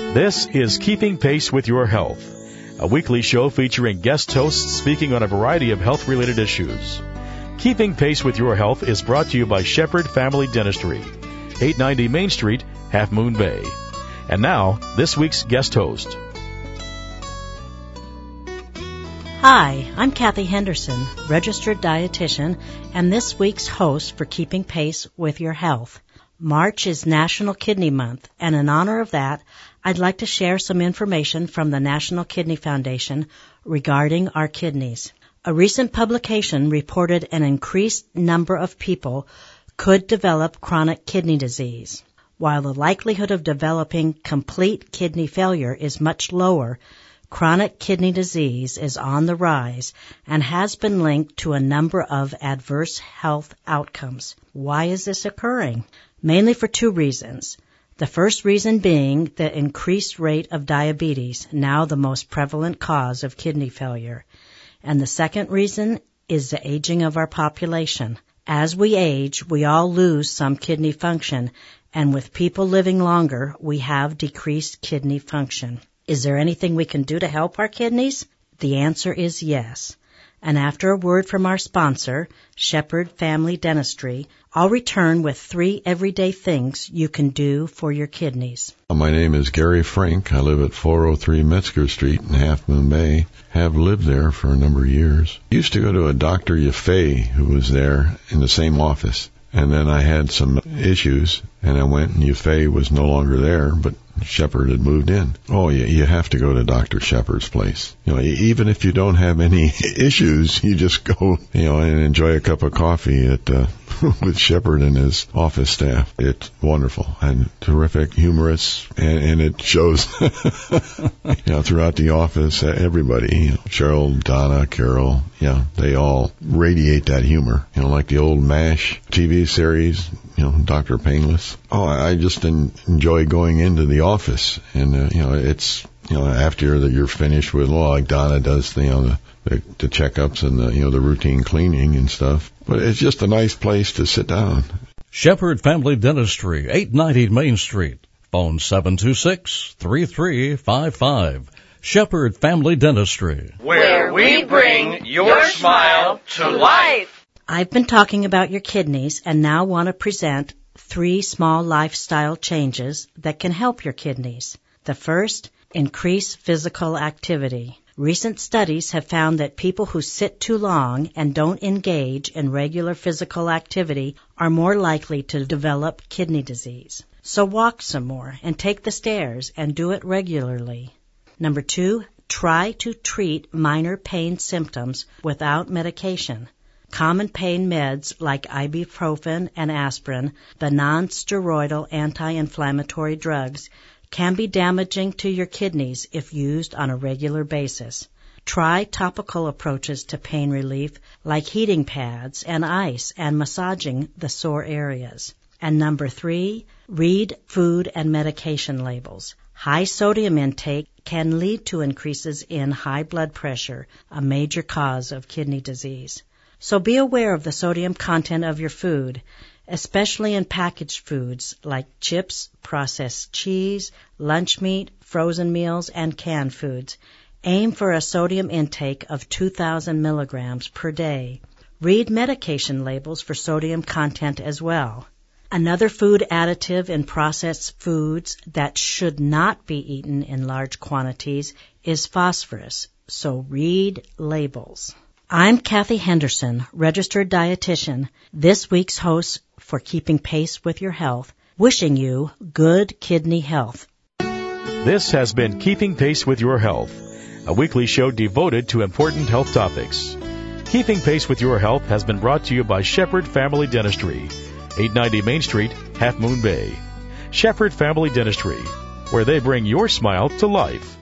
This is Keeping Pace with Your Health, a weekly show featuring guest hosts speaking on a variety of health-related issues. Keeping Pace with Your Health is brought to you by Shepherd Family Dentistry, 890 Main Street, Half Moon Bay. And now, this week's guest host. Hi, I'm Kathy Henderson, registered dietitian, and this week's host for Keeping Pace with Your Health. March is National Kidney Month, and in honor of that, I'd like to share some information from the National Kidney Foundation regarding our kidneys. A recent publication reported an increased number of people could develop chronic kidney disease. While the likelihood of developing complete kidney failure is much lower, chronic kidney disease is on the rise and has been linked to a number of adverse health outcomes. Why is this occurring? Mainly for two reasons. The first reason being the increased rate of diabetes, now the most prevalent cause of kidney failure. And the second reason is the aging of our population. As we age, we all lose some kidney function, and with people living longer, we have decreased kidney function. Is there anything we can do to help our kidneys? The answer is yes. And after a word from our sponsor, Shepherd Family Dentistry, I'll return with 3 everyday things you can do for your kidneys. My name is Gary Frank. I live at 403 Metzger Street in Half Moon Bay. Have lived there for a number of years. Used to go to a Dr. Yaffe who was there in the same office. And then I had some issues, and I went, and Yaffe was no longer there, but Shepherd had moved in. Oh, yeah, you have to go to Dr. Shepherd's place. You know, even if you don't have any issues, you just go, and enjoy a cup of coffee at with Shepherd and his office staff. It's wonderful and terrific, humorous, and it shows throughout the office. Everybody, Cheryl, Donna, Carol, they all radiate that humor. Like the old MASH TV series, Dr. Painless. Oh, I just enjoy going into the office, and it's after you're finished with, like Donna does, the checkups and the routine cleaning and stuff. But it's just a nice place to sit down. Shepherd Family Dentistry, 890 Main Street. Phone 726-3355. Shepherd Family Dentistry, where we bring your smile to life. I've been talking about your kidneys and now want to present 3 small lifestyle changes that can help your kidneys. The first, increase physical activity. Recent studies have found that people who sit too long and don't engage in regular physical activity are more likely to develop kidney disease. So walk some more and take the stairs and do it regularly. Number 2, try to treat minor pain symptoms without medication. Common pain meds like ibuprofen and aspirin, the non-steroidal anti-inflammatory drugs, can be damaging to your kidneys if used on a regular basis. Try topical approaches to pain relief like heating pads and ice and massaging the sore areas. And number 3, read food and medication labels. High sodium intake can lead to increases in high blood pressure, a major cause of kidney disease. So be aware of the sodium content of your food, especially in packaged foods like chips, processed cheese, lunch meat, frozen meals, and canned foods. Aim for a sodium intake of 2,000 milligrams per day. Read medication labels for sodium content as well. Another food additive in processed foods that should not be eaten in large quantities is phosphorus, so read labels. I'm Kathy Henderson, registered dietitian, this week's host for Keeping Pace with Your Health, wishing you good kidney health. This has been Keeping Pace with Your Health, a weekly show devoted to important health topics. Keeping Pace with Your Health has been brought to you by Shepherd Family Dentistry, 890 Main Street, Half Moon Bay. Shepherd Family Dentistry, where they bring your smile to life.